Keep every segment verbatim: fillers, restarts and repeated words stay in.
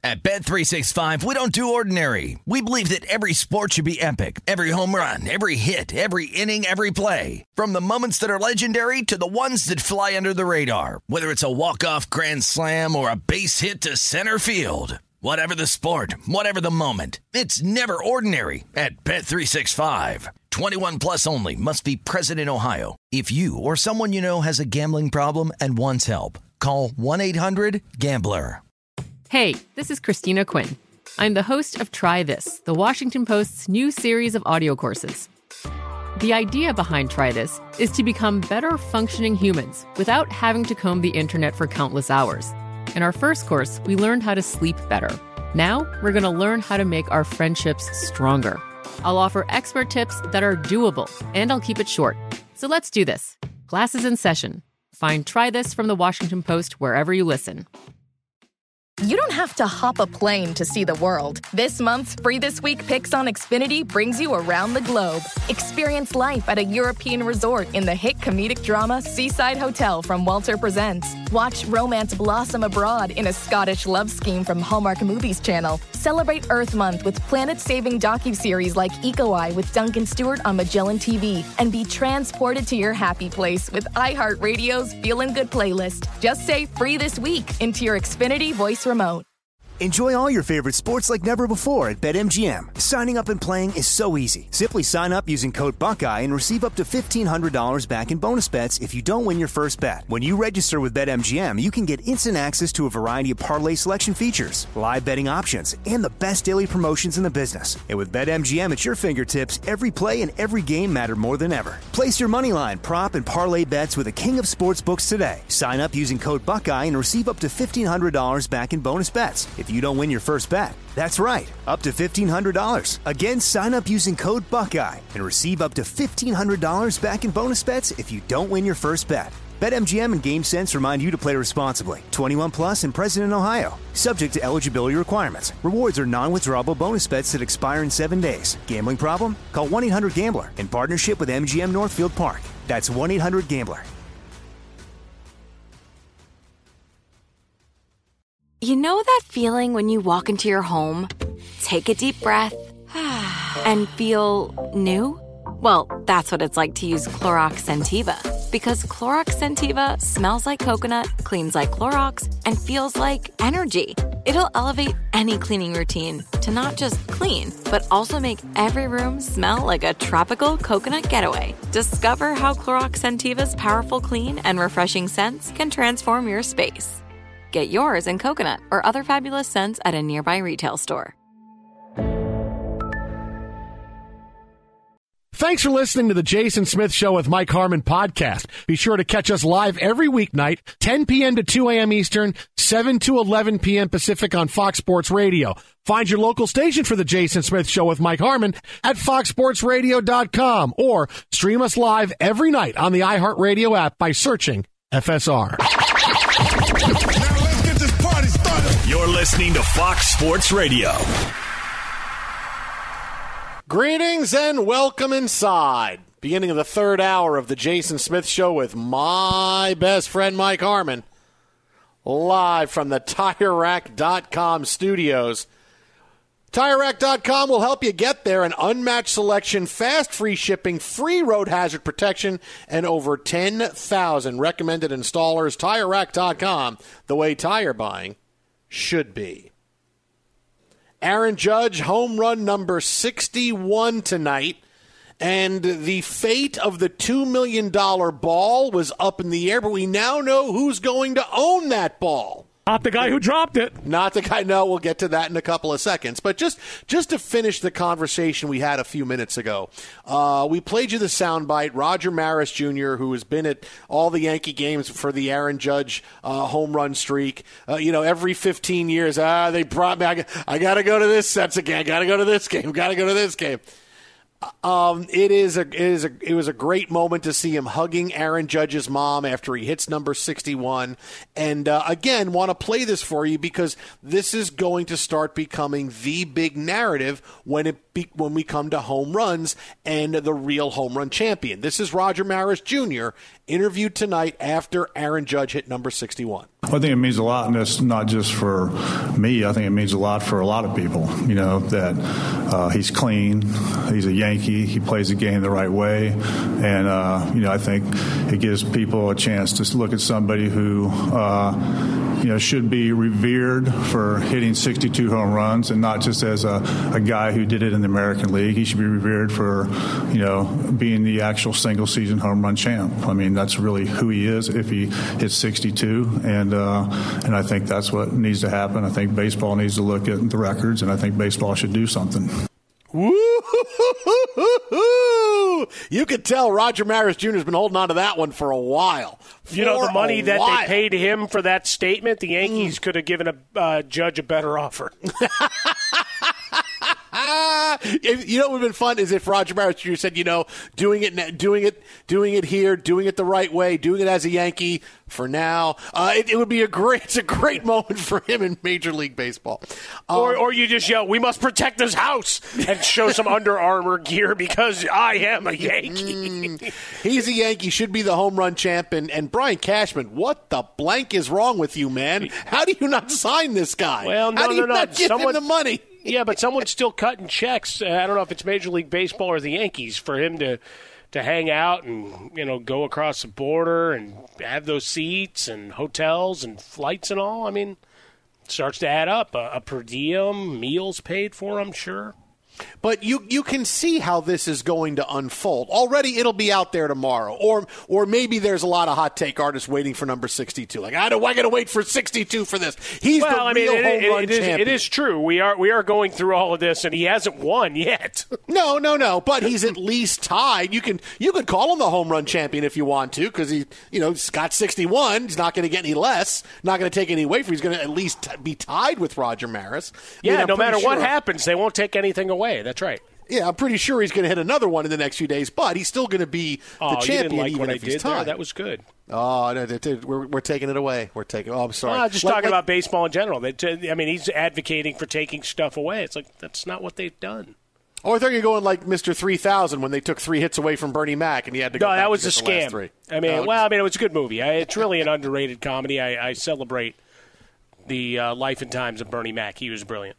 At Bet three sixty-five, we don't do ordinary. We believe that every sport should be epic. Every home run, every hit, every inning, every play. From the moments that are legendary to the ones that fly under the radar. Whether it's a walk-off grand slam or a base hit to center field. Whatever the sport, whatever the moment. It's never ordinary at Bet three sixty-five. twenty-one plus only. Must be present in Ohio. If you or someone you know has a gambling problem and wants help, call one eight hundred gambler. Hey, this is Christina Quinn. I'm the host of Try This, the Washington Post's new series of audio courses. The idea behind Try This is to become better functioning humans without having to comb the internet for countless hours. In our first course, we learned how to sleep better. Now, we're going to learn how to make our friendships stronger. I'll offer expert tips that are doable, and I'll keep it short. So let's do this. Class is in session. Find Try This from the Washington Post wherever you listen. You don't have to hop a plane to see the world. This month's Free This Week Picks on Xfinity brings you around the globe. Experience life at a European resort in the hit comedic drama Seaside Hotel from Walter Presents. Watch romance blossom abroad in a Scottish love scheme from Hallmark Movies Channel. Celebrate Earth Month with planet-saving docuseries like Eco Eye with Duncan Stewart on Magellan T V. And be transported to your happy place with iHeartRadio's Feelin' Good playlist. Just say Free This Week into your Xfinity voice remote. Enjoy all your favorite sports like never before at BetMGM. Signing up and playing is so easy. Simply sign up using code Buckeye and receive up to fifteen hundred dollars back in bonus bets if you don't win your first bet. When you register with BetMGM, you can get instant access to a variety of parlay selection features, live betting options, and the best daily promotions in the business. And with BetMGM at your fingertips, every play and every game matter more than ever. Place your moneyline, prop, and parlay bets with the king of sportsbooks today. Sign up using code Buckeye and receive up to fifteen hundred dollars back in bonus bets if you don't win your first bet. That's right, up to fifteen hundred dollars. Again, sign up using code Buckeye and receive up to fifteen hundred dollars back in bonus bets if you don't win your first bet. BetMGM and GameSense remind you to play responsibly. twenty-one plus and present in Ohio. Subject to eligibility requirements. Rewards are non-withdrawable bonus bets that expire in seven days. Gambling problem? Call one eight hundred gambler in partnership with M G M Northfield Park. That's one eight hundred gambler. You know that feeling when you walk into your home, take a deep breath, and feel new? Well, that's what it's like to use Clorox Scentiva. Because Clorox Scentiva smells like coconut, cleans like Clorox, and feels like energy. It'll elevate any cleaning routine to not just clean, but also make every room smell like a tropical coconut getaway. Discover how Clorox Scentiva's powerful clean and refreshing scents can transform your space. Get yours in coconut or other fabulous scents at a nearby retail store. Thanks for listening to the Jason Smith Show with Mike Harmon podcast. Be sure to catch us live every weeknight, ten p.m. to two a.m. Eastern, seven to eleven p.m. Pacific on Fox Sports Radio. Find your local station for the Jason Smith Show with Mike Harmon at fox sports radio dot com or stream us live every night on the iHeartRadio app by searching F S R. You're listening to Fox Sports Radio. Greetings and welcome inside. Beginning of the third hour of the Jason Smith Show with my best friend Mike Harmon. Live from the Tire Rack dot com studios. Tire Rack dot com will help you get there. An unmatched selection, fast free shipping, free road hazard protection, and over ten thousand recommended installers. Tire Rack dot com, the way tire buying should be. Aaron Judge, home run number sixty-one tonight, and the fate of the two million dollars ball was up in the air, but we now know who's going to own that ball. Not the guy who dropped it. Not the guy. No, we'll get to that in a couple of seconds. But just just to finish the conversation we had a few minutes ago, uh, we played you the soundbite. Roger Maris Junior, who has been at all the Yankee games for the Aaron Judge uh, home run streak, uh, you know, every fifteen years, ah, they brought me. I, I got to go to this sets again. I got to go to this game. Got to go to this game. Um, it is a it is a it was a great moment to see him hugging Aaron Judge's mom after he hits number sixty-one, and uh, again want to play this for you because this is going to start becoming the big narrative when it be, when we come to home runs and the real home run champion. This is Roger Maris Junior interviewed tonight after Aaron Judge hit number sixty-one. Well, I think it means a lot, and it's not just for me. I think it means a lot for a lot of people, you know, that uh, he's clean, he's a Yankee, he plays the game the right way, and, uh, you know, I think it gives people a chance to look at somebody who, uh, you know, should be revered for hitting sixty-two home runs and not just as a, a guy who did it in the American League. He should be revered for, you know, being the actual single-season home run champ. I mean, that's really who he is if he hits sixty-two, and uh, and I think that's what needs to happen. I think baseball needs to look at the records, and I think baseball should do something. Woo! You could tell Roger Maris Junior has been holding on to that one for a while. For you know, the money that while. they paid him for that statement, the Yankees mm. could have given a uh, judge a better offer. If, you know what would have been fun is if Roger Maris Junior said, you know, doing it, doing it, doing it here, doing it the right way, doing it as a Yankee for now. Uh, it, it would be a great, it's a great moment for him in Major League Baseball. Um, or, or you just yell, "We must protect this house," and show some Under Armour gear because I am a Yankee. He's a Yankee, should be the home run champ. And, and Brian Cashman, what the blank is wrong with you, man? How do you not sign this guy? Well, no, How do you no, no. not give Someone, him the money? Yeah, but someone's still cutting checks. Uh, I don't know if it's Major League Baseball or the Yankees for him to, to hang out and, you know, go across the border and have those seats and hotels and flights and all. I mean, it starts to add up. A, a per diem, meals paid for, I'm sure. But you, you can see how this is going to unfold. Already it'll be out there tomorrow. Or or maybe there's a lot of hot take artists waiting for number sixty-two. Like, I don't I got to wait for sixty-two for this. He's well, the I mean, real it, home it, run it is, champion. It is true. We are we are going through all of this, and he hasn't won yet. No, no, no. But he's at least tied. You can you could call him the home run champion if you want to, because he you know he's got sixty-one. He's not going to get any less. Not going to take any away from. He's going to at least t- be tied with Roger Maris. Yeah, I mean, no matter sure. what happens, they won't take anything away. That's right. Yeah, I'm pretty sure he's going to hit another one in the next few days, but he's still going to be the oh, champion you didn't like even what if I he's did tied. there? That was good. Oh, no, they, they, we're, we're taking it away. We're taking. Oh, I'm sorry. Well, just like, talking like, about baseball in general. They t- I mean, he's advocating for taking stuff away. It's like that's not what they've done. Oh, I thought you were going like Mister three thousand when they took three hits away from Bernie Mac and he had to go No, back that was to a get the last scam. Three. I mean, no, well, I mean, it was a good movie. I, it's really an underrated comedy. I, I celebrate the uh, life and times of Bernie Mac. He was brilliant.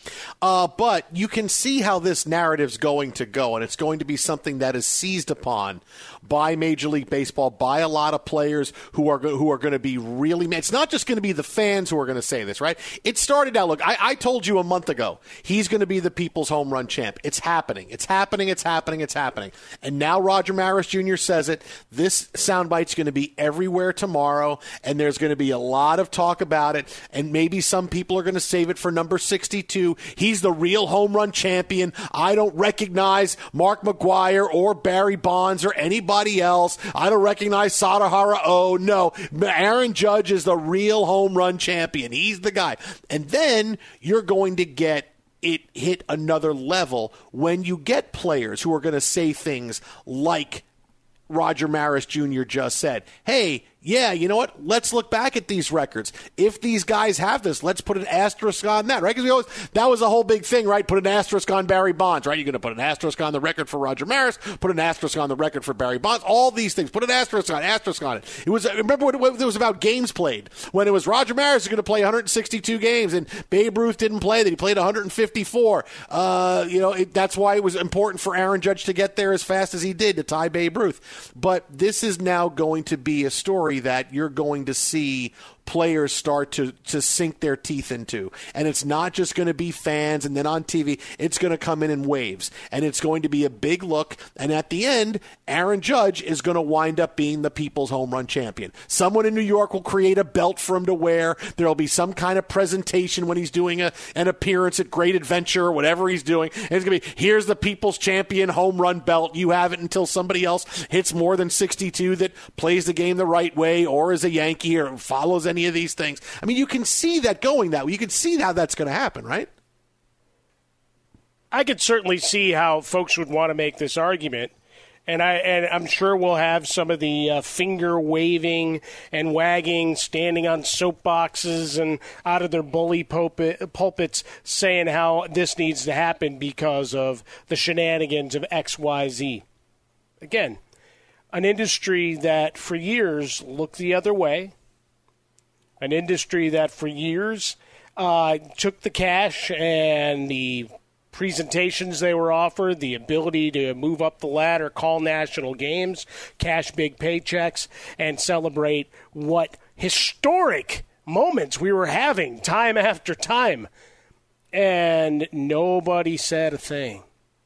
Uh, but you can see how this narrative's going to go, and it's going to be something that is seized upon by Major League Baseball, by a lot of players who are go- who are going to be really mad. It's not just going to be the fans who are going to say this, right? It started out, look, I, I told you a month ago, he's going to be the people's home run champ. It's happening. It's happening. It's happening. It's happening. And now Roger Maris Junior says it. This soundbite's going to be everywhere tomorrow, and there's going to be a lot of talk about it, and maybe some people are going to save it for number sixty-two. He's the real home run champion. I don't recognize Mark McGwire or Barry Bonds or anybody else. I don't recognize Sadahara. Oh, no. Aaron Judge is the real home run champion. He's the guy. And then you're going to get it hit another level when you get players who are going to say things like Roger Maris Junior just said, hey, yeah, you know what? Let's look back at these records. If these guys have this, let's put an asterisk on that, right? Because we always that was a whole big thing, right? Put an asterisk on Barry Bonds, right? You're going to put an asterisk on the record for Roger Maris, put an asterisk on the record for Barry Bonds, all these things. Put an asterisk on, asterisk on it. It was remember when it was about games played, when it was Roger Maris is going to play one hundred sixty-two games and Babe Ruth didn't play that. He played one hundred fifty-four. Uh, you know, it, that's why it was important for Aaron Judge to get there as fast as he did to tie Babe Ruth. But this is now going to be a story that you're going to see players start to, to sink their teeth into. And it's not just going to be fans and then on T V. It's going to come in in waves. And it's going to be a big look. And at the end, Aaron Judge is going to wind up being the people's home run champion. Someone in New York will create a belt for him to wear. There will be some kind of presentation when he's doing a, an appearance at Great Adventure or whatever he's doing. And it's going to be, here's the people's champion home run belt. You have it until somebody else hits more than sixty-two that plays the game the right way or is a Yankee or follows any of these things. I mean, you can see that going that way. You can see how that's going to happen, right? I could certainly see how folks would want to make this argument, and I and I'm sure we'll have some of the uh, finger waving and wagging, standing on soapboxes and out of their bully pulpit, pulpits, saying how this needs to happen because of the shenanigans of X Y Z. Again, an industry that for years looked the other way, an industry that for years uh, took the cash and the presentations they were offered, the ability to move up the ladder, call national games, cash big paychecks, and celebrate what historic moments we were having time after time. And nobody said a thing.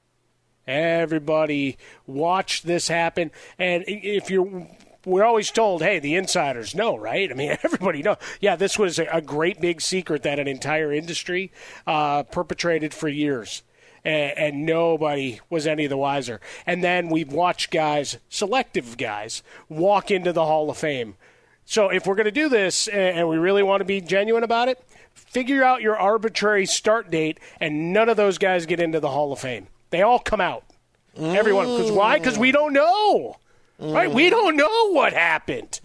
Everybody watched this happen. And if you're, we're always told, hey, the insiders know, right? I mean, everybody knows. Yeah, this was a great big secret that an entire industry uh, perpetrated for years. And, and nobody was any the wiser. And then we've watched guys, selective guys, walk into the Hall of Fame. So if we're going to do this and we really want to be genuine about it, figure out your arbitrary start date, and none of those guys get into the Hall of Fame. They all come out. Mm. Everyone. Because why? Because we don't know. Mm. Right? We don't know what happened.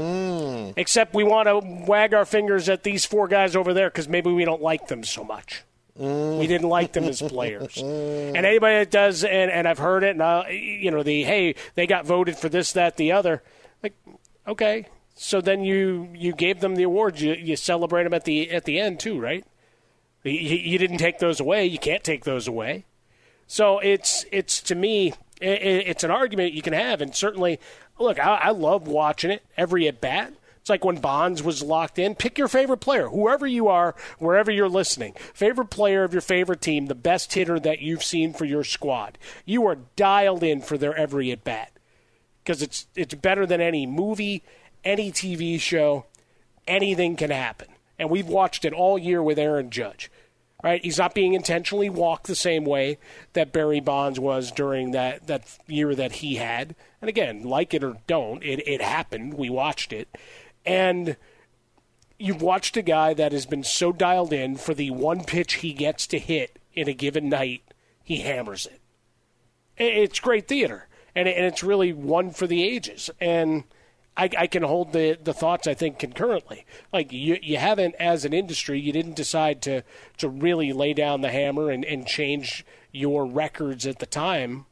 Mm. Except we want to wag our fingers at these four guys over there because maybe we don't like them so much. Mm. We didn't like them as players. Mm. And anybody that does, and, and I've heard it, and I, you know, the, hey, they got voted for this, that, the other. Like, okay. So then you, you gave them the awards. You, you celebrate them at the at the end too, right? You, you didn't take those away. You can't take those away. So it's it's to me it, it's an argument you can have, and certainly, look, I, I love watching it every at bat. It's like when Bonds was locked in. Pick your favorite player, whoever you are, wherever you're listening. Favorite player of your favorite team, the best hitter that you've seen for your squad. You are dialed in for their every at bat because it's it's better than any movie. Any T V show, anything can happen. And we've watched it all year with Aaron Judge. Right? He's not being intentionally walked the same way that Barry Bonds was during that, that year that he had. And again, like it or don't, it, it happened. We watched it. And you've watched a guy that has been so dialed in for the one pitch he gets to hit in a given night, he hammers it. It's great theater. And it's really one for the ages. And I, I can hold the, the thoughts, I think, concurrently. Like, you you haven't, as an industry, you didn't decide to, to really lay down the hammer and, and change your records at the time.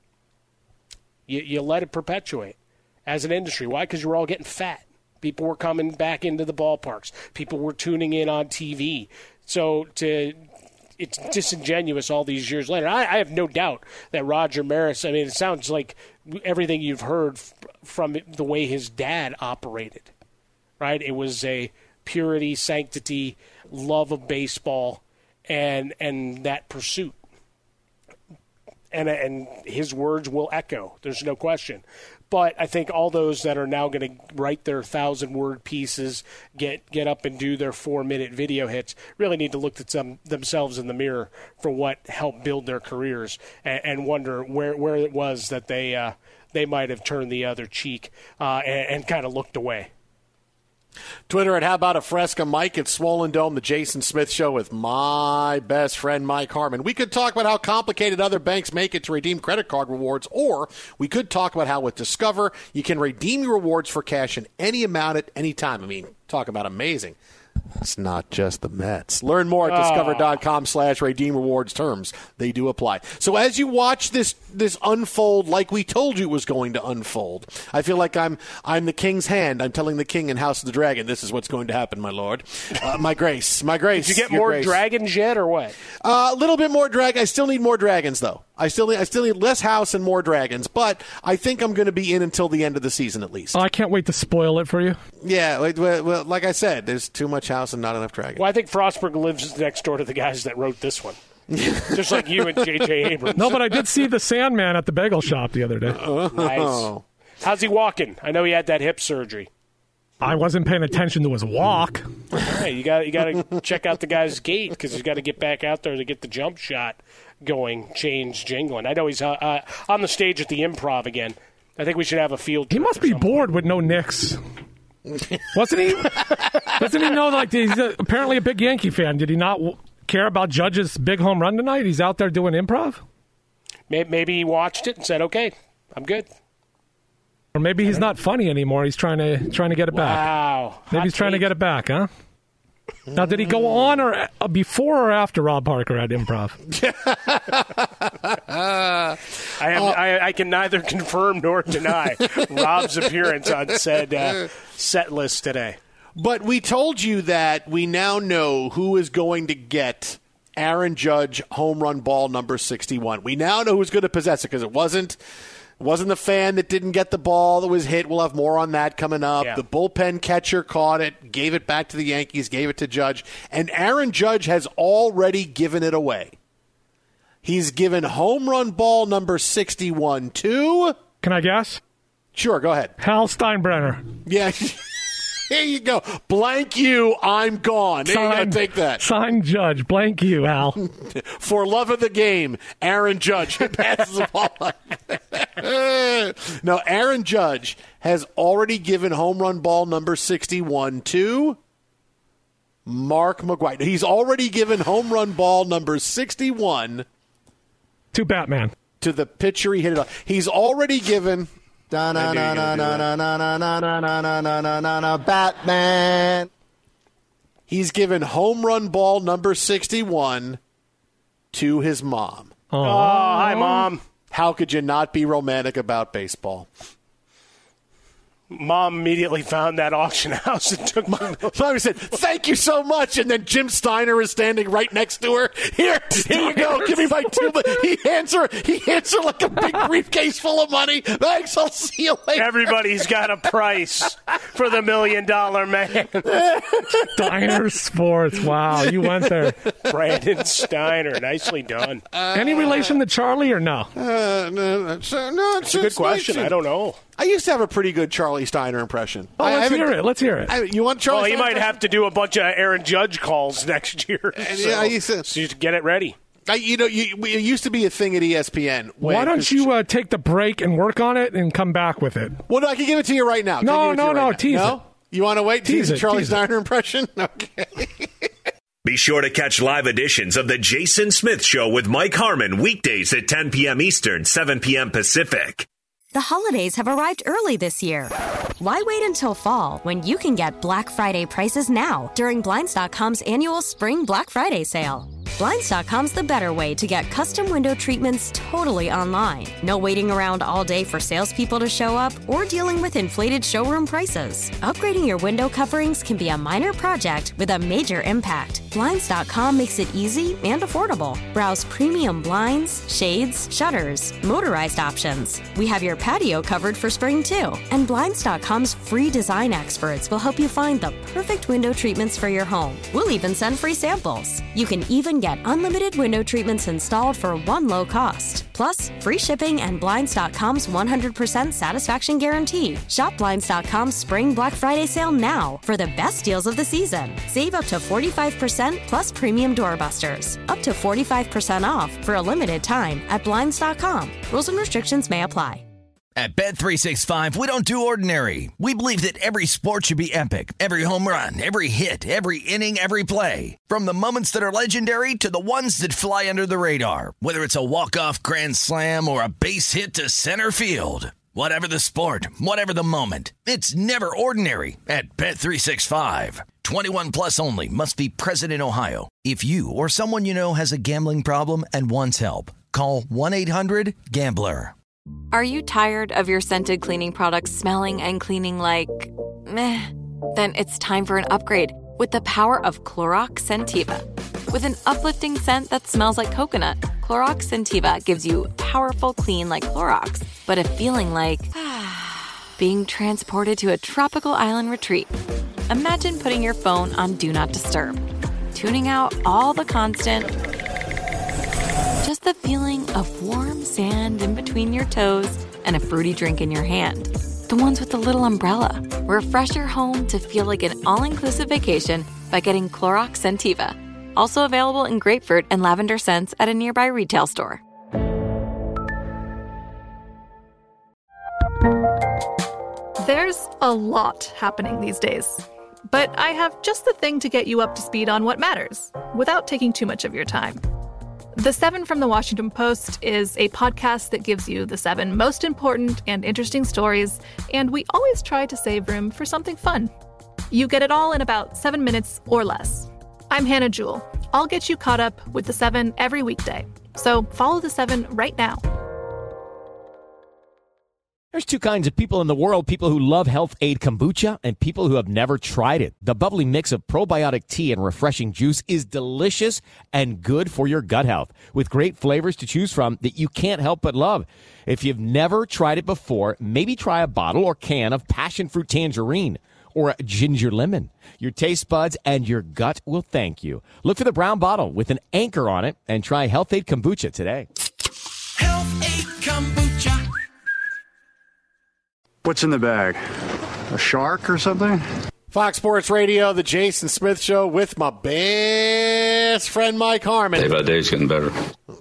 You, you let it perpetuate as an industry. Why? Because you were all getting fat. People were coming back into the ballparks. People were tuning in on T V. So to it's disingenuous all these years later. I, I have no doubt that Roger Maris, I mean, it sounds like everything you've heard f- from the way his dad operated, right? It was a purity, sanctity, love of baseball, and and that pursuit. And and his words will echo. There's no question. But I think all those that are now going to write their thousand-word pieces, get get up and do their four-minute video hits, really need to look at some, themselves in the mirror for what helped build their careers, and, and wonder where, where it was that they uh, they might have turned the other cheek uh, and, and kind of looked away. Twitter at How About a Fresca Mike at Swollen Dome, the Jason Smith Show with my best friend Mike Harmon. We could talk about how complicated other banks make it to redeem credit card rewards, or we could talk about how with Discover you can redeem your rewards for cash in any amount at any time. I mean, talk about amazing. It's not just the Mets. Learn more at discover.com slash redeem rewards terms. They do apply. So as you watch this this unfold like we told you it was going to unfold, I feel like I'm I'm the king's hand. I'm telling the king in House of the Dragon, this is what's going to happen, my lord. Uh, my grace. My grace. Did you get more grace. dragons yet or what? Uh, a little bit more drag. I still need more dragons, though. I still need, I still need less house and more dragons, but I think I'm going to be in until the end of the season at least. Oh, I can't wait to spoil it for you. Yeah, well, well, like I said, there's too much house and not enough dragons. Well, I think Frostburg lives next door to the guys that wrote this one. Just like you and J J Abrams. No, but I did see the Sandman at the bagel shop the other day. Oh. Nice. How's he walking? I know he had that hip surgery. I wasn't paying attention to his walk. Hey, you got you got to check out the guy's gait because he's got to get back out there to get the jump shot going, change, jingling. I know he's uh, uh, on the stage at the Improv again. I think we should have a field trip. He must be bored with no Knicks. Wasn't he? Doesn't he know, like, he's a, apparently a big Yankee fan. Did he not w- care about Judge's big home run tonight? He's out there doing improv? Maybe he watched it and said, okay, I'm good. Or maybe he's not funny anymore. He's trying to trying to get it back. Wow. Maybe Hot he's trying take. to get it back, huh? Now, did he go on or uh, before or after Rob Parker at improv? I, have, uh, I, I can neither confirm nor deny Rob's appearance on said uh, set list today. But we told you that we now know who is going to get Aaron Judge home run ball number sixty-one. We now know who's going to possess it because it wasn't it wasn't the fan that didn't get the ball that was hit. We'll have more on that coming up. Yeah. The bullpen catcher caught it, gave it back to the Yankees, gave it to Judge. And Aaron Judge has already given it away. He's given home run ball number sixty-one to... Can I guess? Sure, go ahead. Hal Steinbrenner. Yeah. Here you go. Blank you, I'm gone. There you go. Take that. Sign Judge. Blank you, Al. For love of the game, Aaron Judge passes the ball. No, Aaron Judge has already given home run ball number sixty-one to Mark McGwire. He's already given home run ball number sixty-one to Batman. To the pitcher he hit it off. He's already given... Batman. He's given home run ball number sixty-one to his mom. Oh, oh hi, Mom. How could you not be romantic about baseball? Mom immediately found that auction house and took my... Mom said, thank you so much. And then Jim Steiner is standing right next to her. Here, here you go. Give me my two. He hands her, he hands her like a big briefcase full of money. Thanks, I'll see you later. Everybody's got a price for the million dollar man. Steiner Sports. Wow, you went there. Brandon Steiner. Nicely done. Uh, Any relation to Charlie or no? Uh, no, no, no, it's a good question. I don't know. I used to have a pretty good Charlie Steiner impression. Oh, I, let's I hear it. Let's hear it. I, you want Charlie? Well, you Steiner might have to do a bunch of Aaron Judge calls next year. So, yeah, I used to, so you get it ready. I, you know, you, it used to be a thing at E S P N. When, Why don't you uh, take the break and work on it and come back with it? Well, no, I can give it to you right now. No, no, no. Right tease no? it. You want to wait? Tease, tease it, a Charlie tease Steiner it. impression? Okay. Be sure to catch live editions of The Jason Smith Show with Mike Harmon weekdays at ten p.m. Eastern, seven p.m. Pacific. The holidays have arrived early this year. Why wait until fall when you can get Black Friday prices now during Blinds dot com's annual Spring Black Friday sale? Blinds dot com's the better way to get custom window treatments totally online. No waiting around all day for salespeople to show up or dealing with inflated showroom prices. Upgrading your window coverings can be a minor project with a major impact. Blinds dot com makes it easy and affordable. Browse premium blinds, shades, shutters, motorized options. We have your patio covered for spring too. And Blinds dot com's free design experts will help you find the perfect window treatments for your home. We'll even send free samples. You can even get unlimited window treatments installed for one low cost. Plus, free shipping and Blinds dot com's one hundred percent satisfaction guarantee. Shop Blinds dot com's Spring Black Friday sale now for the best deals of the season. Save up to forty-five percent plus premium doorbusters. Up to forty-five percent off for a limited time at Blinds dot com. Rules and restrictions may apply. At Bet three sixty-five, we don't do ordinary. We believe that every sport should be epic. Every home run, every hit, every inning, every play. From the moments that are legendary to the ones that fly under the radar. Whether it's a walk-off grand slam or a base hit to center field. Whatever the sport, whatever the moment. It's never ordinary at Bet three sixty-five. twenty-one plus only. Must be present in Ohio. If you or someone you know has a gambling problem and wants help, call one eight hundred gambler. Are you tired of your scented cleaning products smelling and cleaning like meh? Then it's time for an upgrade with the power of Clorox Scentiva. With an uplifting scent that smells like coconut, Clorox Scentiva gives you powerful clean like Clorox, but a feeling like being transported to a tropical island retreat. Imagine putting your phone on Do Not Disturb, tuning out all the constant... Just the feeling of warm sand in between your toes and a fruity drink in your hand. The ones with the little umbrella. Refresh your home to feel like an all-inclusive vacation by getting Clorox Scentiva. Also available in grapefruit and lavender scents at a nearby retail store. There's a lot happening these days. But I have just the thing to get you up to speed on what matters, without taking too much of your time. The Seven from the Washington Post is a podcast that gives you the seven most important and interesting stories, and we always try to save room for something fun. You get it all in about seven minutes or less. I'm Hannah Jewell. I'll get you caught up with the seven every weekday. So follow the seven right now. There's two kinds of people in the world, people who love Health Aid Kombucha and people who have never tried it. The bubbly mix of probiotic tea and refreshing juice is delicious and good for your gut health, with great flavors to choose from that you can't help but love. If you've never tried it before, maybe try a bottle or can of passion fruit tangerine or a ginger lemon. Your taste buds and your gut will thank you. Look for the brown bottle with an anchor on it and try Health Aid Kombucha today. Health Aid Kombucha. What's in the bag? A shark or something? Fox Sports Radio, the Jason Smith Show with my best friend Mike Harmon. Day by day, it's getting better.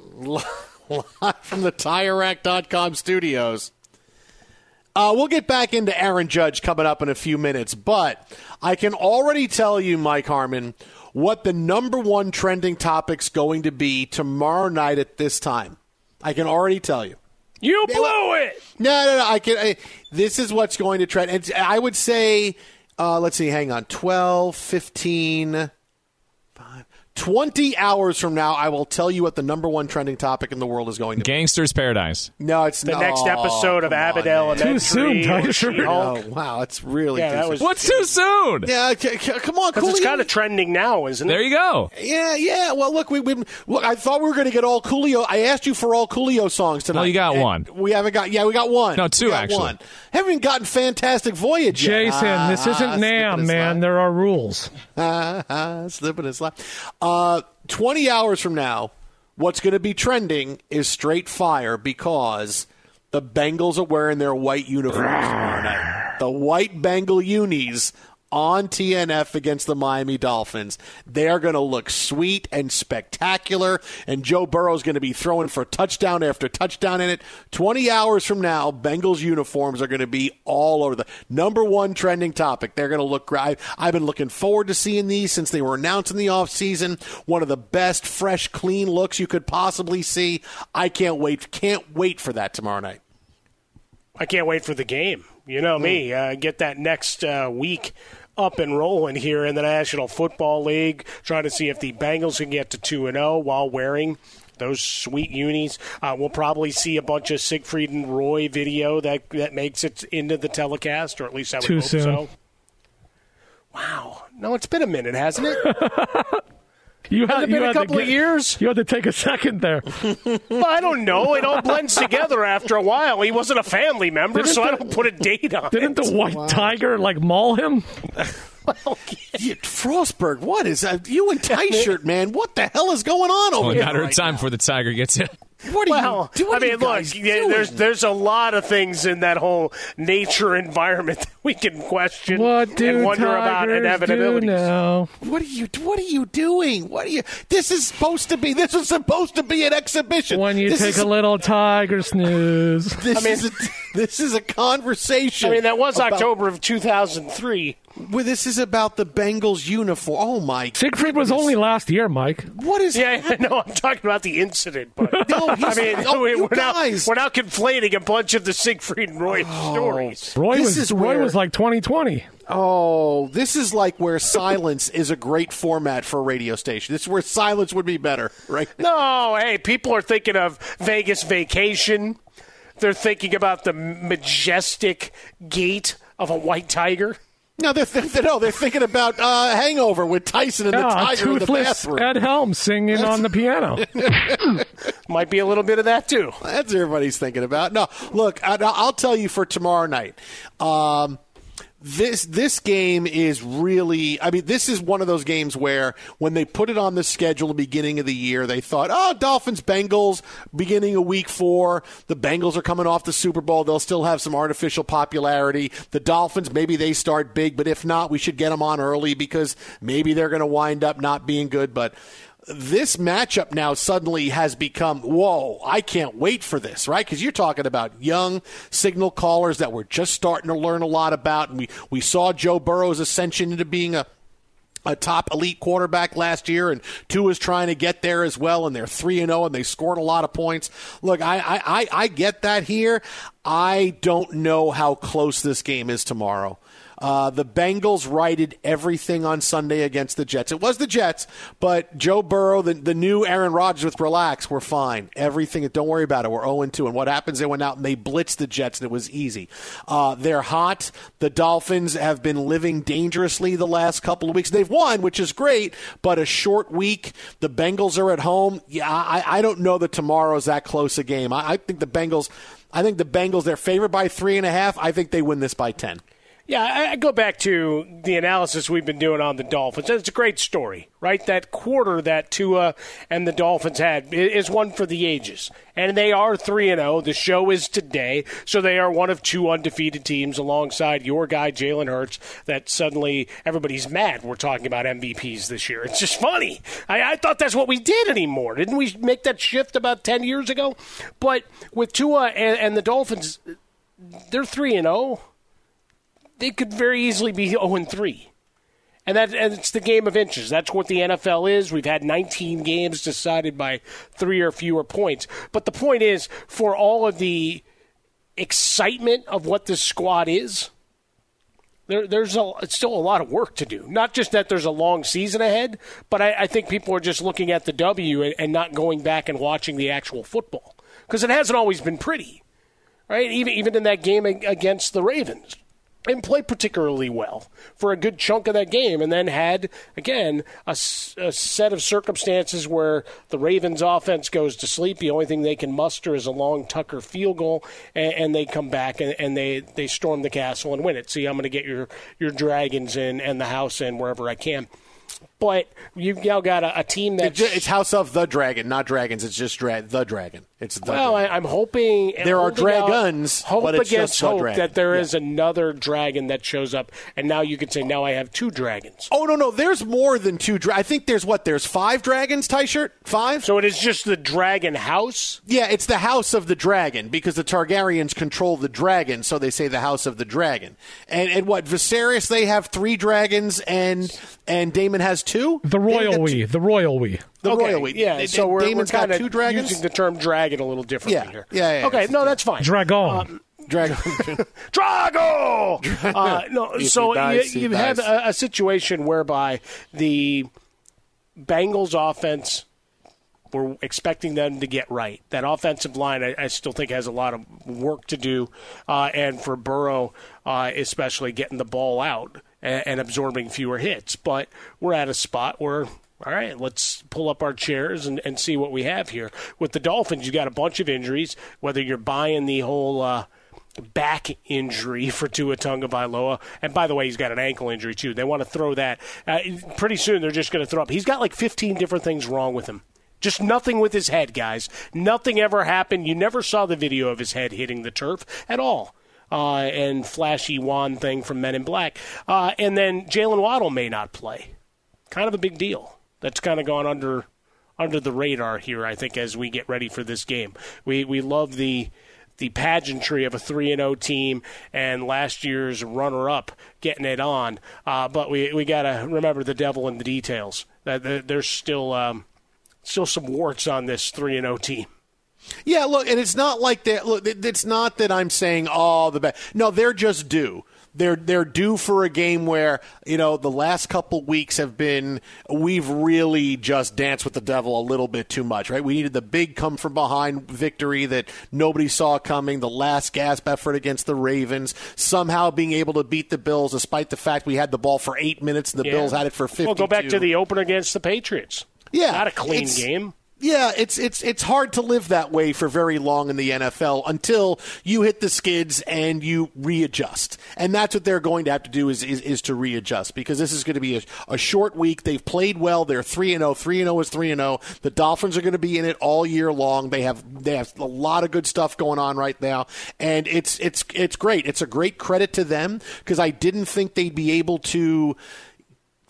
Live from the Tire Rack dot com studios. Uh, we'll get back into Aaron Judge coming up in a few minutes, but I can already tell you, Mike Harmon, what the number one trending topic's going to be tomorrow night at this time. I can already tell you. You blew it. No, no, no. I can. I, this is what's going to trend. And I would say, uh, let's see, hang on, twelve, fifteen, five, twenty hours from now, I will tell you what the number one trending topic in the world is going to be. Gangster's Paradise. No, it's the no, next episode of Abbott on, Elementary. Too soon, Tiger. Oh, wow, it's really yeah, too that soon. was What's too soon? Yeah, c- c- come on, because Coolio. it's kind of trending now, isn't it? There you go. Yeah, yeah. Well, look, we, we look. I thought we were going to get all Coolio. I asked you for all Coolio songs tonight. Well, you got and one. We haven't got. Yeah, we got one. No, two we got actually. One. Haven't gotten Fantastic Voyage yet. Jason, Ah, this isn't ah, NAMM, man. There are rules. Ah, ah, slipping and slap. Uh, twenty hours from now, what's going to be trending is straight fire because the Bengals are wearing their white uniforms tomorrow night. The white Bengal unis on T N F against the Miami Dolphins. They are going to look sweet and spectacular, and Joe Burrow is going to be throwing for touchdown after touchdown in it. twenty hours from now, Bengals uniforms are going to be all over the number one trending topic. They're going to look great. I've been looking forward to seeing these since they were announced in the offseason. One of the best, fresh, clean looks you could possibly see. I can't wait. Can't wait for that tomorrow night. I can't wait for the game. You know me. Uh, get that next uh, week up and rolling here in the National Football League, trying to see if the Bengals can get to two and oh while wearing those sweet unis. Uh, we'll probably see a bunch of Siegfried and Roy video that that makes it into the telecast, or at least I would Too hope soon. so. Wow. No, it's been a minute, hasn't it? You Has had, it been you a had to couple get- of years? You had to take a second there. Well, I don't know. It all blends together after a while. He wasn't a family member, Didn't so I the- don't put a date on Didn't it. the white tiger, like, maul him? Well, Yeah, Frostberg, what is that? You and T-shirt, man. What the hell is going on over Well, here? a matter of right time now? before the Tiger gets it. What are well, you doing? I mean, you look, guys yeah, doing? there's there's a lot of things in that whole nature environment that we can question What do and wonder about tigers do inevitabilities. now? What are you? What are you doing? What are you? This is supposed to be. This is supposed to be an exhibition. When you this take is, a little tiger snooze. This I mean- is a, this is a conversation. I mean, that was about- October of two thousand three. Well, this is about the Bengals uniform. Oh my! Siegfried was only last year, Mike. What is? Yeah, I know. I'm talking about the incident, but No, I he's- mean, oh, we, you we're now guys. we're now conflating a bunch of the Siegfried and Roy stories. Roy This was is Roy where- was like twenty twenty. Oh, this is like where silence is a great format for a radio station. This is where silence would be better, right? No, hey, people are thinking of Vegas Vacation. They're thinking about the majestic gait of a white tiger. No, they're, they're no, they're thinking about uh, Hangover with Tyson and the Yeah, tiger in the toothless bathroom. Ed Helms singing on the piano. Might be a little bit of that, too. That's what everybody's thinking about. No, look, I, I'll tell you for tomorrow night. Um, this this game is really, I mean, this is one of those games where when they put it on the schedule at the beginning of the year, they thought, oh, Dolphins, Bengals, beginning of week four. The Bengals are coming off the Super Bowl. They'll still have some artificial popularity. The Dolphins, maybe they start big, but if not, we should get them on early because maybe they're going to wind up not being good. But this matchup now suddenly has become, whoa, I can't wait for this, right? Because you're talking about young signal callers that we're just starting to learn a lot about. And we, we saw Joe Burrow's ascension into being a a top elite quarterback last year, and Tua's trying to get there as well, and they're three and oh, and they scored a lot of points. Look, I, I, I, I get that here. I don't know how close this game is tomorrow. Uh, the Bengals righted everything on Sunday against the Jets. It was the Jets, but Joe Burrow, the, the new Aaron Rodgers with relax, we're fine. Everything, don't worry about it. We're oh and two. And what happens, they went out and they blitzed the Jets, and it was easy. Uh, they're hot. The Dolphins have been living dangerously the last couple of weeks. They've won, which is great, but a short week. The Bengals are at home. Yeah, I, I don't know that tomorrow's that close a game. I, I think the Bengals, I think the Bengals, they're favored by three and a half. I think they win this by ten. Yeah, I go back to the analysis we've been doing on the Dolphins. It's a great story, right? That quarter that Tua and the Dolphins had is one for the ages. And they are three and oh. The show is today, so they are one of two undefeated teams alongside your guy, Jalen Hurts, that suddenly everybody's mad we're talking about M V Ps this year. It's just funny. I, I thought that's what we did anymore. Didn't we make that shift about ten years ago? But with Tua and, and the Dolphins, they're three and oh. They could very easily be oh and three. And that and it's the game of inches. That's what the N F L is. We've had nineteen games decided by three or fewer points. But the point is, for all of the excitement of what this squad is, there, there's a, it's still a lot of work to do. Not just that there's a long season ahead, but I, I think people are just looking at the W and, and not going back and watching the actual football. Because it hasn't always been pretty, right? Even, even in that game against the Ravens. And played particularly well for a good chunk of that game, and then had, again, a, a set of circumstances where the Ravens' offense goes to sleep. The only thing they can muster is a long Tucker field goal, and, and they come back and, and they, they storm the castle and win it. See, I'm going to get your, your Dragons in and the house in wherever I can. But you've now got a, a team that it's House of the Dragon, not Dragons. It's just dra- the Dragon. It's the well. dragon. I, I'm hoping there are dragons. Hope but it's against just hope the that there yeah. is another dragon that shows up, and now you could say, now I have two dragons. Oh no, no, there's more than two. Dra- I think there's what? There's five dragons. T-shirt five. So it is just the dragon house. Yeah, it's the House of the Dragon because the Targaryens control the dragon, so they say the House of the Dragon. And and what Viserys? They have three dragons, and and Daemon has two. The royal we, the royal we. The okay, royal we. Yeah, so we're, Daemon's we're kind got two of dragons? using the term dragon a little differently Yeah. here. Yeah, yeah, Okay, yeah. no, that's fine. Dragon. Um, Dragon. Drago! Uh, no, If so he dies, you, he you have dies. a, a situation whereby the Bengals offense, we're expecting them to get right. That offensive line, I, I still think, has a lot of work to do. Uh, and for Burrow, uh, especially getting the ball out and, and absorbing fewer hits. But we're at a spot where, all right, let's pull up our chairs and, and see what we have here. With the Dolphins, you got a bunch of injuries, whether you're buying the whole uh, back injury for Tua Tagovailoa. And by the way, he's got an ankle injury, too. They want to throw that. Uh, pretty soon, they're just going to throw up. He's got like fifteen different things wrong with him. Just nothing with his head, guys. Nothing ever happened. You never saw the video of his head hitting the turf at all. Uh, and flashy wand thing from Men in Black. Uh, and then Jalen Waddle may not play. Kind of a big deal. That's kind of gone under under the radar here, I think, as we get ready for this game. We we love the the pageantry of a three and oh team and last year's runner-up getting it on. Uh, but we we got to remember the devil in the details. That There's still um, still some warts on this three and oh team. Yeah, look, and it's not like that. Look, it's not that I'm saying, oh, the best. No, they're just due. They're they're due for a game where, you know, the last couple weeks have been, we've really just danced with the devil a little bit too much, right? We needed the big come from behind victory that nobody saw coming, the last gasp effort against the Ravens, somehow being able to beat the Bills despite the fact we had the ball for eight minutes and the Yeah. Bills had it for fifty-two. Well, go back to the opener against the Patriots. Yeah, Not a clean it's- game. Yeah, it's it's it's hard to live that way for very long in the N F L until you hit the skids and you readjust. And that's what they're going to have to do is is, is to readjust because this is going to be a, a short week. They've played well. They're three and oh. three and oh is three and oh. The Dolphins are going to be in it all year long. They have they have a lot of good stuff going on right now. And it's it's it's great. It's a great credit to them because I didn't think they'd be able to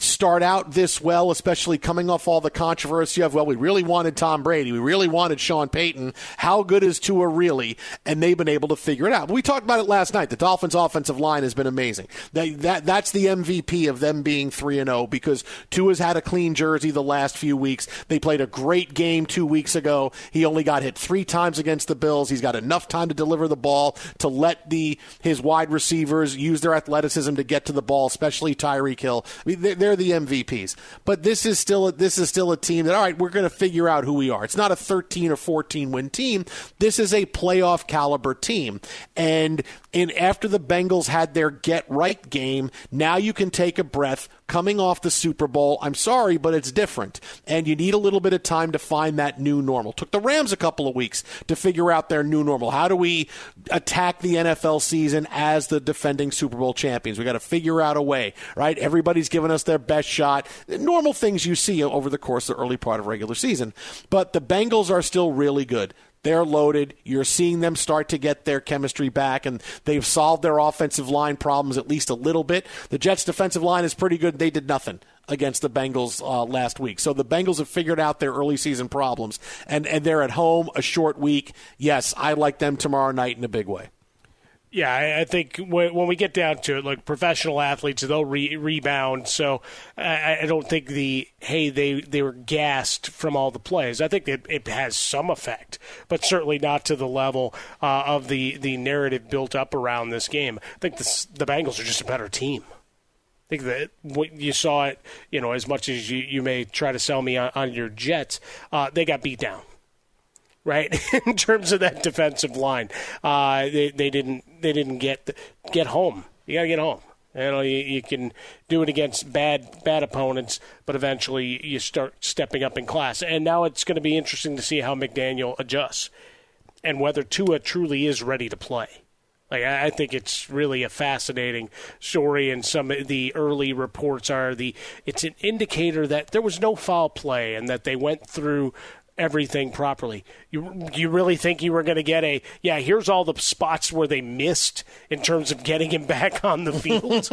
start out this well, especially coming off all the controversy of, well, we really wanted Tom Brady, we really wanted Sean Payton. How good is Tua really? And they've been able to figure it out. But we talked about it last night. The Dolphins' offensive line has been amazing. They, that That's the M V P of them being three and oh because Tua's had a clean jersey the last few weeks. They played a great game two weeks ago. He only got hit three times against the Bills. He's got enough time to deliver the ball to let the his wide receivers use their athleticism to get to the ball, especially Tyreek Hill. I mean, they're, they're the M V Ps. But this is still a, this is still a team that, all right, we're going to figure out who we are. It's not a thirteen or fourteen win team. This is a playoff caliber team. And and after the Bengals had their get right game, now you can take a breath. Coming off the Super Bowl, I'm sorry, but it's different. And you need a little bit of time to find that new normal. Took the Rams a couple of weeks to figure out their new normal. How do we attack the N F L season as the defending Super Bowl champions? We got to figure out a way, right? Everybody's giving us their best shot. Normal things you see over the course of the early part of regular season. But the Bengals are still really good. They're loaded. You're seeing them start to get their chemistry back, and they've solved their offensive line problems at least a little bit. The Jets' defensive line is pretty good. They did nothing against the Bengals uh, last week. So the Bengals have figured out their early season problems, and, and they're at home, a short week. Yes, I like them tomorrow night in a big way. Yeah, I, I think when, when we get down to it, like professional athletes, they'll re- rebound. So I, I don't think the, hey, they, they were gassed from all the plays. I think it, it has some effect, but certainly not to the level uh, of the, the narrative built up around this game. I think this, the Bengals are just a better team. I think that what you saw it, you know, as much as you, you may try to sell me on, on your Jets, uh, they got beat down. Right, in terms of that defensive line, uh, they they didn't they didn't get get home. You got to get home. You know, you, you can do it against bad bad opponents, but eventually you start stepping up in class. And now it's going to be interesting to see how McDaniel adjusts and whether Tua truly is ready to play. Like, I think it's really a fascinating story, and some of the early reports are the it's an indicator that there was no foul play and that they went through everything properly. You you really think you were going to get a, yeah, here's all the spots where they missed in terms of getting him back on the field?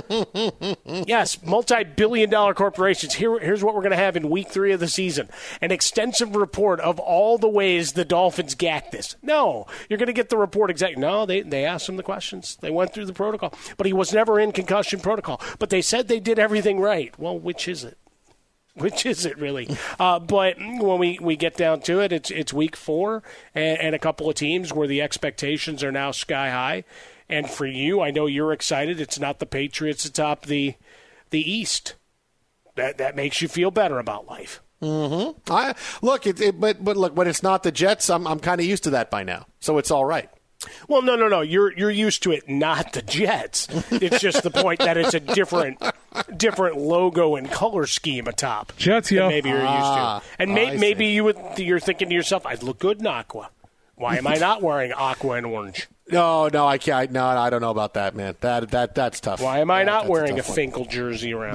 Yes, multi-billion dollar corporations. Here, here's what we're going to have in week three of the season. An extensive report of all the ways the Dolphins gat this. No, you're going to get the report exactly. No, they, they asked him the questions. They went through the protocol. But he was never in concussion protocol. But they said they did everything right. Well, which is it? Which is it really? Uh, but when we, we get down to it, it's it's week four and, and a couple of teams where the expectations are now sky high. And for you, I know you're excited. It's not the Patriots atop the the East. That that makes you feel better about life. Mm-hmm. I look, it, it, but but look, when it's not the Jets, I'm I'm kind of used to that by now, so it's all right. Well, no, no, no. You're you're used to it, not the Jets. It's just the point that it's a different different logo and color scheme atop. Jets, yeah. Maybe you're ah, used to. And may, maybe you would, you're thinking to yourself, I'd look good in aqua. Why am I not wearing aqua and orange? No, no, I can't. No, I don't know about that, man. That that that's tough. Why am I yeah, not wearing a, a Finkel jersey around?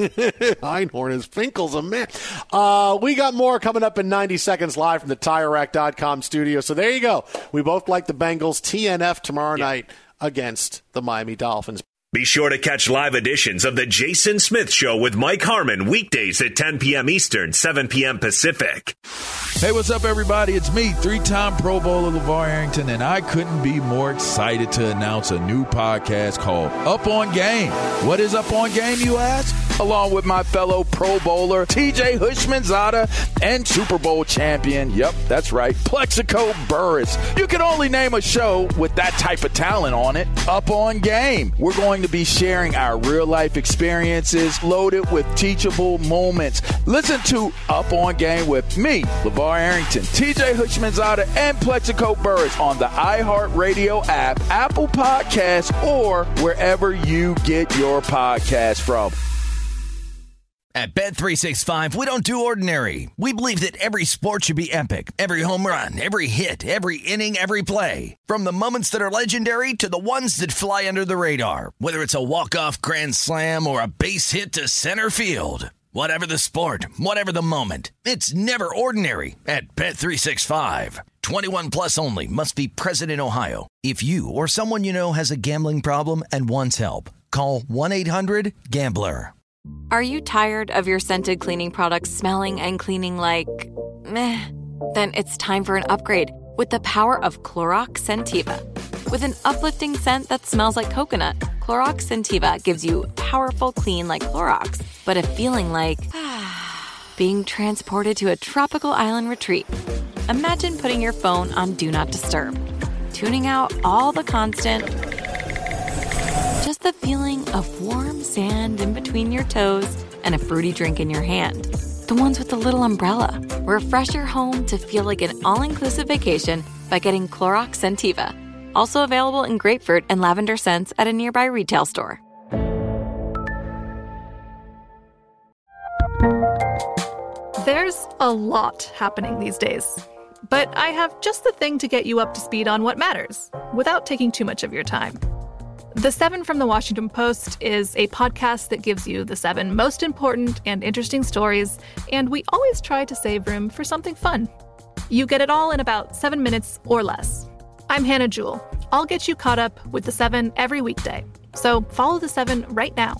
Einhorn is Finkel's a man. Uh, we got more coming up in ninety seconds live from the Tire Rack dot com studio. So there you go. We both like the Bengals. T N F tomorrow yeah. night against the Miami Dolphins. Be sure to catch live editions of The Jason Smith Show with Mike Harmon weekdays at ten p.m. Eastern, seven p.m. Pacific. Hey, what's up, everybody? It's me, three-time Pro Bowler LeVar Arrington, and I couldn't be more excited to announce a new podcast called Up On Game. What is Up On Game, you ask? Along with my fellow Pro Bowler, T J Hushmanzada, and Super Bowl champion, yep, that's right, Plexico Burris. You can only name a show with that type of talent on it. Up On Game. We're going to be sharing our real-life experiences loaded with teachable moments. Listen to Up On Game with me, LeVar Arrington, T J Hushmanzada, and Plexico Burris on the iHeartRadio app, Apple Podcasts, or wherever you get your podcasts from. At Bet three sixty-five, we don't do ordinary. We believe that every sport should be epic. Every home run, every hit, every inning, every play. From the moments that are legendary to the ones that fly under the radar. Whether it's a walk-off grand slam or a base hit to center field. Whatever the sport, whatever the moment. It's never ordinary at Bet three sixty-five. twenty-one plus only. Must be present in Ohio. If you or someone you know has a gambling problem and wants help, call one eight hundred gambler. Are you tired of your scented cleaning products smelling and cleaning like meh? Then it's time for an upgrade with the power of Clorox Scentiva. With an uplifting scent that smells like coconut, Clorox Scentiva gives you powerful clean like Clorox, but a feeling like being transported to a tropical island retreat. Imagine putting your phone on Do Not Disturb, tuning out all the constant, just the feeling of warm sand in between your toes and a fruity drink in your hand. The ones with the little umbrella. Refresh your home to feel like an all-inclusive vacation by getting Clorox Scentiva. Also available in grapefruit and lavender scents at a nearby retail store. There's a lot happening these days, but I have just the thing to get you up to speed on what matters without taking too much of your time. The Seven from the Washington Post is a podcast that gives you the seven most important and interesting stories, and we always try to save room for something fun. You get it all in about seven minutes or less. I'm Hannah Jewell. I'll get you caught up with the seven every weekday. So follow the seven right now.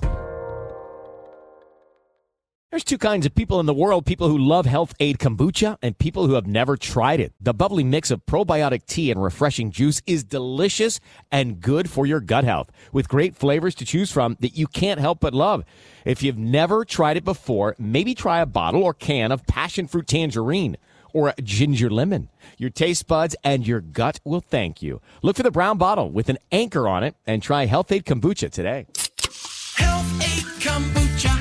There's two kinds of people in the world, people who love Health Aid Kombucha and people who have never tried it. The bubbly mix of probiotic tea and refreshing juice is delicious and good for your gut health, with great flavors to choose from that you can't help but love. If you've never tried it before, maybe try a bottle or can of passion fruit tangerine or a ginger lemon. Your taste buds and your gut will thank you. Look for the brown bottle with an anchor on it and try Health Aid Kombucha today. Health Aid Kombucha.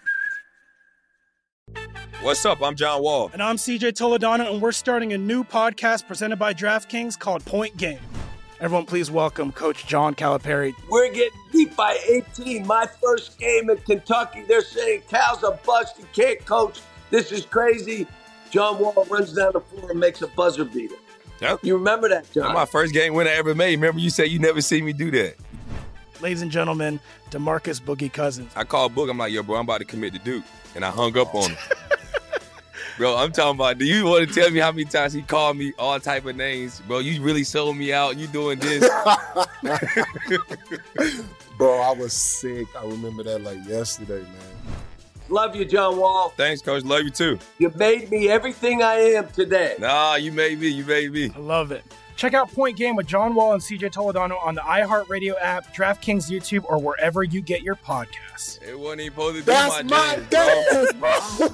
What's up? I'm John Wall. And I'm C J Toledano, and we're starting a new podcast presented by DraftKings called Point Game. Everyone, please welcome Coach John Calipari. We're getting beat by eighteen. My first game in Kentucky, they're saying Cal's a bust. He can't coach. This is crazy. John Wall runs down the floor and makes a buzzer beater. Yep. You remember that, John? That's my first game win I ever made. Remember you said you never see me do that. Ladies and gentlemen, DeMarcus Boogie Cousins. I called Boog. I'm like, yo, bro, I'm about to commit to Duke. And I hung up on him. Bro, I'm talking about, do you want to tell me how many times he called me all type of names? Bro, you really sold me out. You doing this. Bro, I was sick. I remember that like yesterday, man. Love you, John Wall. Thanks, Coach. Love you, too. You made me everything I am today. Nah, you made me. You made me. I love it. Check out Point Game with John Wall and C J Toledano on the iHeartRadio app, DraftKings YouTube, or wherever you get your podcasts. It wasn't even supposed to be That's my, my day, bro.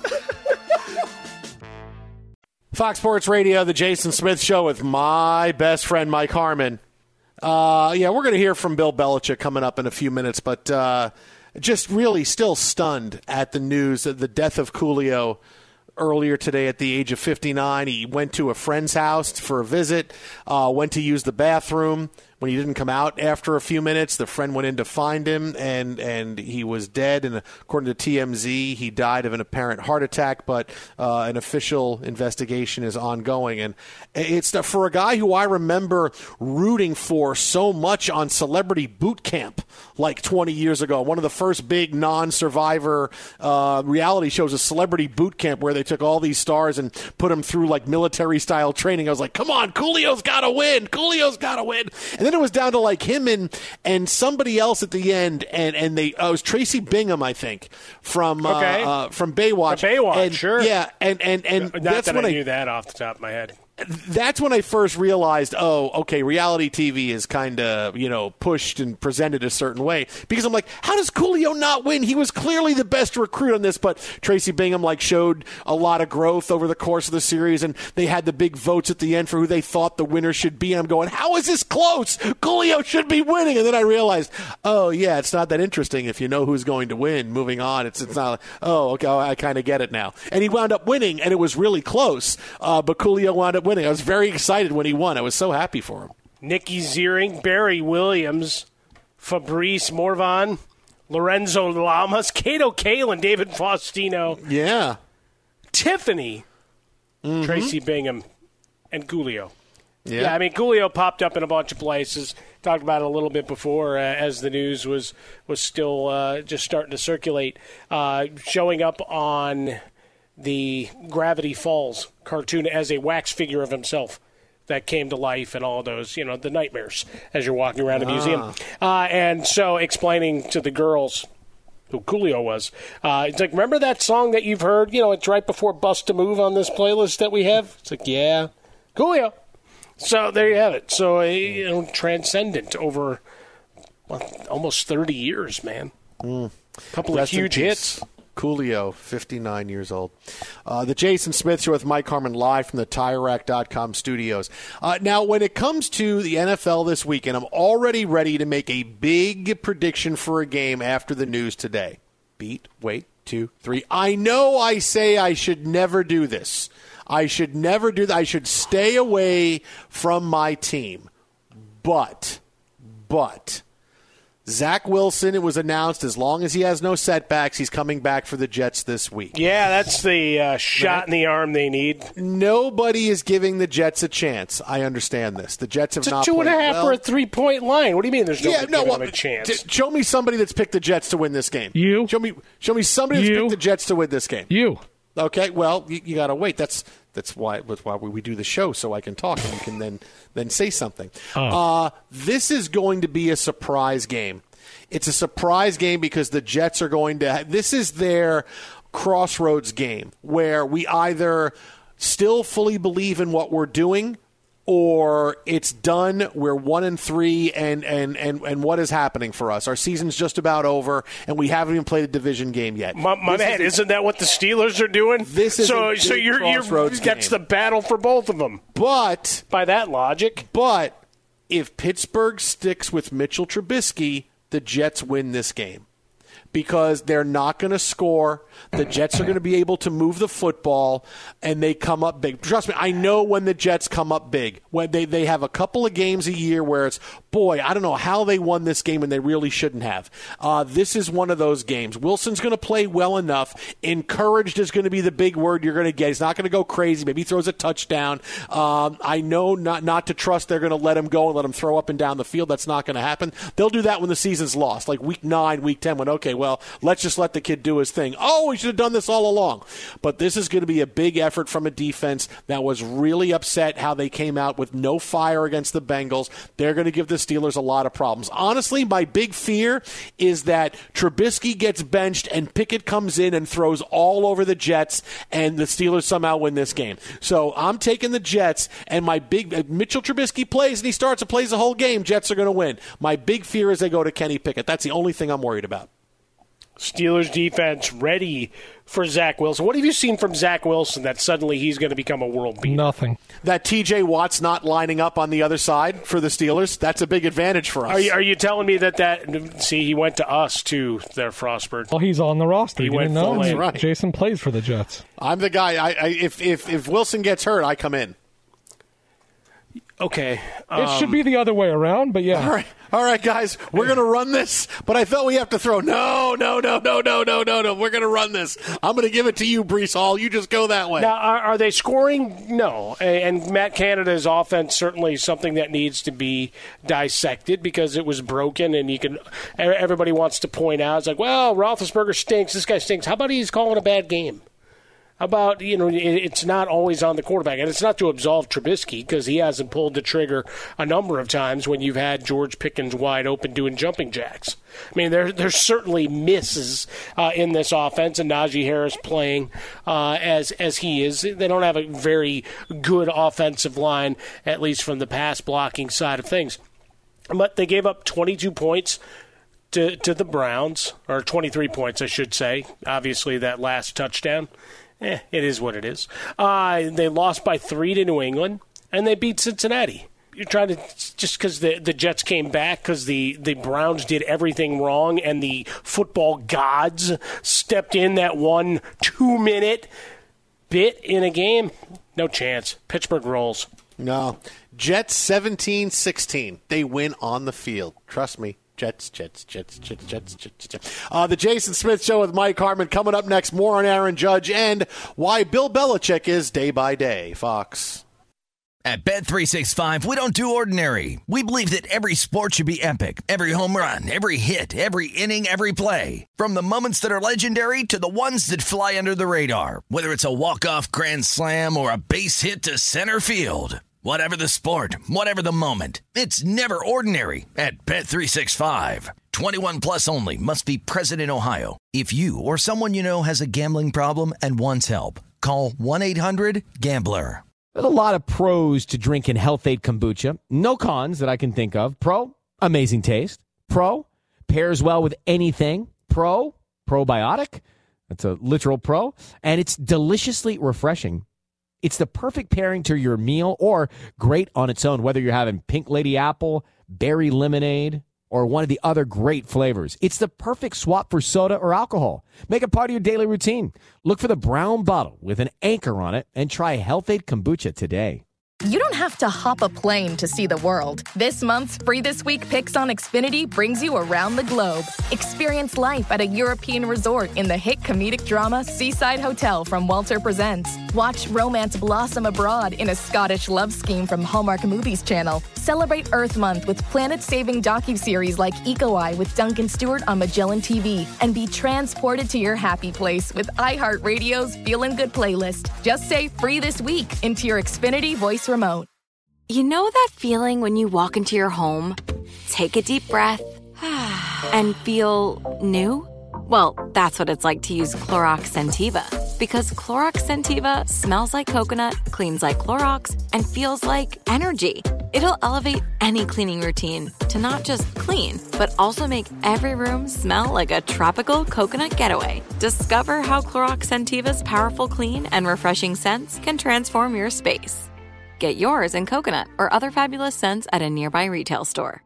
Fox Sports Radio, the Jason Smith Show with my best friend, Mike Harmon. Uh, yeah, we're going to hear from Bill Belichick coming up in a few minutes, but uh, just really still stunned at the news of the death of Coolio earlier today at the age of fifty-nine. He went to a friend's house for a visit, uh, went to use the bathroom. When he didn't come out after a few minutes, the friend went in to find him, and, and he was dead. And according to T M Z, he died of an apparent heart attack, but uh, an official investigation is ongoing. And it's the, for a guy who I remember rooting for so much on Celebrity Boot Camp like twenty years ago. One of the first big non-survivor uh, reality shows, a Celebrity Boot Camp, where they took all these stars and put them through like military-style training. I was like, come on, Coolio's got to win. Coolio's got to win. And then it was down to like him and and somebody else at the end, and and they uh, it was Tracy Bingham, I think, from okay. uh, uh, from Baywatch. From Baywatch, and, sure. Yeah, and and and Not that's that when I I knew that off the top of my head. That's when I first realized, oh, okay, reality T V is kind of, you know, pushed and presented a certain way. Because I'm like, how does Coolio not win? He was clearly the best recruit on this, but Tracy Bingham, like, showed a lot of growth over the course of the series, and they had the big votes at the end for who they thought the winner should be. And I'm going, how is this close? Coolio should be winning. And then I realized, oh, yeah, it's not that interesting if you know who's going to win. Moving on, it's it's not like, oh, okay, I kind of get it now. And he wound up winning, and it was really close, uh, but Coolio wound up winning. I was very excited when he won. I was so happy for him. Nikki Ziering, Barry Williams, Fabrice Morvan, Lorenzo Lamas, Cato Kalin, David Faustino. Yeah. Tiffany, mm-hmm. Tracy Bingham, and Coolio. Yeah. yeah, I mean, Coolio popped up in a bunch of places. Talked about it a little bit before uh, as the news was, was still uh, just starting to circulate. Uh, showing up on the Gravity Falls cartoon as a wax figure of himself that came to life, and all those, you know, the nightmares as you're walking around a museum. Ah. Uh, and so explaining to the girls who Coolio was. Uh, it's like, remember that song that you've heard? You know, it's right before Bust a Move on this playlist that we have. It's like, yeah, Coolio. So there you have it. So, uh, you know, transcendent over well, almost thirty years, man. Mm. A couple Rest of huge hits. Coolio, fifty-nine years old. Uh, the Jason Smith Show with Mike Harmon live from the Tire Rack dot com studios. Uh, now, when it comes to the N F L this weekend, I'm already ready to make a big prediction for a game after the news today. Beat, wait, two, three. I know I say I should never do this. I should never do that. I should stay away from my team. But, but... Zach Wilson, it was announced, as long as he has no setbacks, he's coming back for the Jets this week. Yeah, that's the uh, shot in the arm they need. Nobody is giving the Jets a chance. I understand this. The Jets have it's not a two and a played half well. or a three-point line. What do you mean there's nobody yeah, no, giving well, them a chance? t- show me somebody that's picked the Jets to win this game. You. Show me Show me somebody that's You. picked the Jets to win this game. You. Okay, well, you, you got to wait. That's that's why that's why we do the show, so I can talk and you can then, then say something. Oh. Uh, this is going to be a surprise game. It's a surprise game because the Jets are going to – this is their crossroads game where we either still fully believe in what we're doing or it's done, we're one and three, and, and, and, and what is happening for us? Our season's just about over, and we haven't even played a division game yet. My, my man, is isn't that what the Steelers are doing? This is so. a So big you're, you're crossroads that's game. the battle for both of them. But by that logic, but if Pittsburgh sticks with Mitchell Trubisky, the Jets win this game because they're not going to score. The Jets are going to be able to move the football, and they come up big. Trust me, I know when the Jets come up big. When they, they have a couple of games a year where it's, boy, I don't know how they won this game, and they really shouldn't have. Uh, this is one of those games. Wilson's going to play well enough. Encouraged is going to be the big word you're going to get. He's not going to go crazy. Maybe he throws a touchdown. Um, I know not, not to trust they're going to let him go and let him throw up and down the field. That's not going to happen. They'll do that when the season's lost, like week nine, week ten, when, okay, well, let's just let the kid do his thing. Oh, we should have done this all along. But this is going to be a big effort from a defense that was really upset how they came out with no fire against the Bengals. They're going to give the Steelers a lot of problems. Honestly, my big fear is that Trubisky gets benched and Pickett comes in and throws all over the Jets and the Steelers somehow win this game. So I'm taking the Jets, and my big uh, Mitchell Trubisky plays and he starts and plays the whole game. Jets are going to win. My big fear is they go to Kenny Pickett. That's the only thing I'm worried about. Steelers defense ready for Zach Wilson. What have you seen from Zach Wilson that suddenly he's going to become a world beater? Nothing. That T J Watt's not lining up on the other side for the Steelers, that's a big advantage for us. Are you, are you telling me that that – see, he went to us, too, there, Frostbird. Well, he's on the roster. He you went didn't know? full in. Right. Jason plays for the Jets. I'm the guy. I, I, if, if, if Wilson gets hurt, I come in. Okay. Um, it should be the other way around, but yeah. All right, all right, guys, we're going to run this, but I thought we have to throw. No, no, no, no, no, no, no, no. We're going to run this. I'm going to give it to you, Breece Hall. You just go that way. Now, are, are they scoring? No. And Matt Canada's offense certainly something that needs to be dissected because it was broken, and you can. Everybody wants to point out, it's like, well, Roethlisberger stinks. This guy stinks. How about he's calling a bad game? About, you know, it's not always on the quarterback. And it's not to absolve Trubisky because he hasn't pulled the trigger a number of times when you've had George Pickens wide open doing jumping jacks. I mean, there, there's certainly misses uh, in this offense, and Najee Harris playing uh, as as he is. They don't have a very good offensive line, at least from the pass blocking side of things. But they gave up twenty-two points to, to the Browns, or twenty-three points, I should say. Obviously, that last touchdown. Eh, it is what it is. Uh, they lost by three to New England, and they beat Cincinnati. You're trying to just because the, the Jets came back because the, the Browns did everything wrong and the football gods stepped in that one two-minute bit in a game. No chance. Pittsburgh rolls. No. Jets seventeen sixteen. They win on the field. Trust me. Jets, Jets, Jets, Jets, Jets, Jets, Jets. Uh, the Jason Smith Show with Mike Harmon coming up next. More on Aaron Judge and why Bill Belichick is day by day. Fox. At Bet three sixty-five, we don't do ordinary. We believe that every sport should be epic. Every home run, every hit, every inning, every play. From the moments that are legendary to the ones that fly under the radar. Whether it's a walk-off grand slam or a base hit to center field. Whatever the sport, whatever the moment, it's never ordinary at Bet three sixty-five. twenty-one plus only. Must be present in Ohio. If you or someone you know has a gambling problem and wants help, call one eight hundred gambler. There's a lot of pros to drinking Health-Ade Kombucha. No cons that I can think of. Pro, amazing taste. Pro, pairs well with anything. Pro, probiotic. That's a literal pro. And it's deliciously refreshing. It's the perfect pairing to your meal or great on its own, whether you're having Pink Lady Apple, Berry Lemonade, or one of the other great flavors. It's the perfect swap for soda or alcohol. Make it part of your daily routine. Look for the brown bottle with an anchor on it and try Health-Ade Kombucha today. You don't have to hop a plane to see the world. This month's Free This Week Picks on Xfinity brings you around the globe. Experience life at a European resort in the hit comedic drama Seaside Hotel from Walter Presents. Watch romance blossom abroad in a Scottish love scheme from Hallmark Movies Channel. Celebrate Earth Month with planet-saving docuseries like Eco Eye with Duncan Stewart on Magellan T V. And be transported to your happy place with iHeartRadio's Feelin' Good playlist. Just say Free This Week into your Xfinity voice remote. You know that feeling when you walk into your home, take a deep breath, and feel new? Well, that's what it's like to use Clorox Scentiva. Because Clorox Scentiva smells like coconut, cleans like Clorox, and feels like energy. It'll elevate any cleaning routine to not just clean, but also make every room smell like a tropical coconut getaway. Discover how Clorox Scentiva's powerful clean and refreshing scents can transform your space. Get yours in coconut or other fabulous scents at a nearby retail store.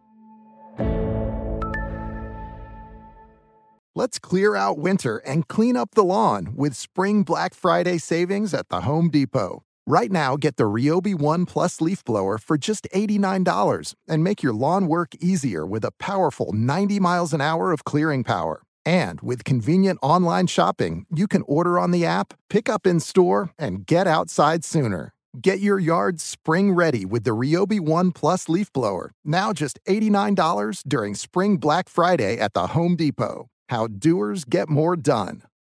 Let's clear out winter and clean up the lawn with Spring Black Friday savings at the Home Depot. Right now, get the Ryobi One Plus leaf blower for just eighty-nine dollars and make your lawn work easier with a powerful ninety miles an hour of clearing power. And with convenient online shopping, you can order on the app, pick up in store, and get outside sooner. Get your yard spring ready with the Ryobi One Plus leaf blower, now just eighty-nine dollars during Spring Black Friday at the Home Depot. How doers get more done.